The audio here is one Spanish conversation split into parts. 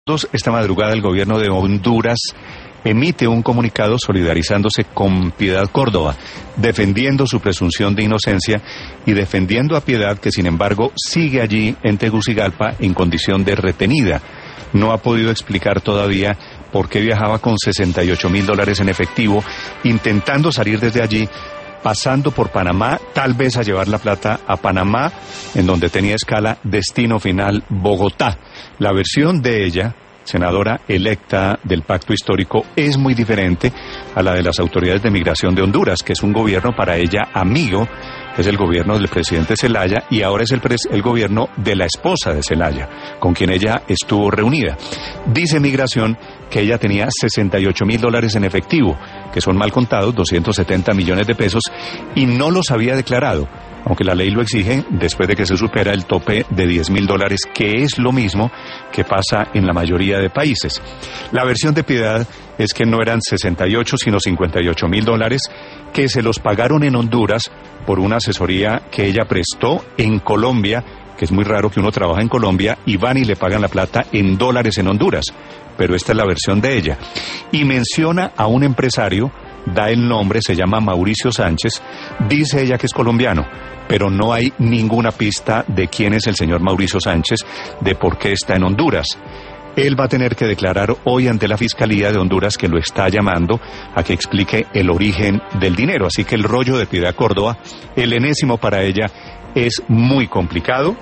Esta madrugada el gobierno de Honduras emite un comunicado solidarizándose con Piedad Córdoba, defendiendo su presunción de inocencia y defendiendo a Piedad, que sin embargo sigue allí en Tegucigalpa en condición de retenida. No ha podido explicar todavía por qué viajaba con $68,000 en efectivo, intentando salir desde allí, pasando por Panamá, tal vez a llevar la plata a Panamá, en donde tenía escala, destino final Bogotá. La versión de ella, senadora electa del Pacto Histórico, es muy diferente a la de las autoridades de migración de Honduras, que es un gobierno para ella amigo, es el gobierno del presidente Zelaya, y ahora es el gobierno de la esposa de Zelaya, con quien ella estuvo reunida. Dice migración que ella tenía $68,000 en efectivo, que son mal contados 270 millones de pesos, y no los había declarado, aunque la ley lo exige después de que se supera el tope de $10,000, que es lo mismo que pasa en la mayoría de países. La versión de Piedad es que no eran 68, sino $58,000, que se los pagaron en Honduras por una asesoría que ella prestó en Colombia, que es muy raro que uno trabaja en Colombia y van y le pagan la plata en dólares en Honduras, pero esta es la versión de ella. Y menciona a un empresario, da el nombre, se llama Mauricio Sánchez, dice ella que es colombiano, pero no hay ninguna pista de quién es el señor Mauricio Sánchez, de por qué está en Honduras. Él va a tener que declarar hoy ante la Fiscalía de Honduras, que lo está llamando a que explique el origen del dinero. Así que el rollo de Piedad Córdoba, el enésimo para ella, es muy complicado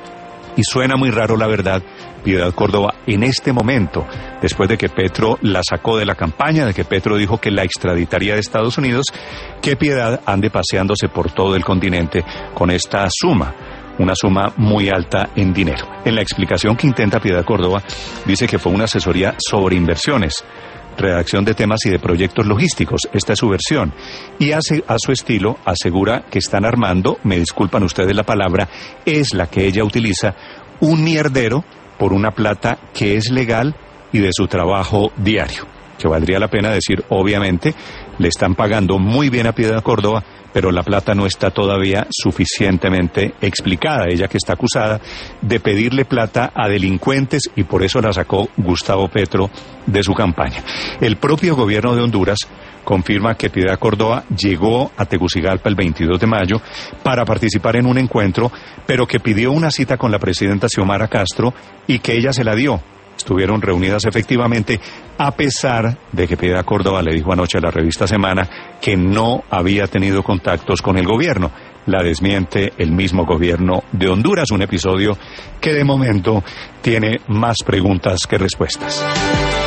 y suena muy raro, la verdad, Piedad Córdoba en este momento, después de que Petro la sacó de la campaña, de que Petro dijo que la extraditaría de Estados Unidos, que Piedad ande paseándose por todo el continente con esta suma. Una suma muy alta en dinero. En la explicación que intenta Piedad Córdoba, dice que fue una asesoría sobre inversiones, redacción de temas y de proyectos logísticos. Esta es su versión. Y a su estilo asegura que están armando, me disculpan ustedes la palabra, es la que ella utiliza, un mierdero por una plata que es legal y de su trabajo diario. Que valdría la pena decir, obviamente, le están pagando muy bien a Piedad Córdoba, pero la plata no está todavía suficientemente explicada. Ella que está acusada de pedirle plata a delincuentes y por eso la sacó Gustavo Petro de su campaña. El propio gobierno de Honduras confirma que Piedad Córdoba llegó a Tegucigalpa el 22 de mayo para participar en un encuentro, pero que pidió una cita con la presidenta Xiomara Castro y que ella se la dio. Estuvieron reunidas efectivamente, a pesar de que Piedad Córdoba le dijo anoche a la revista Semana que no había tenido contactos con el gobierno. La desmiente el mismo gobierno de Honduras, un episodio que de momento tiene más preguntas que respuestas.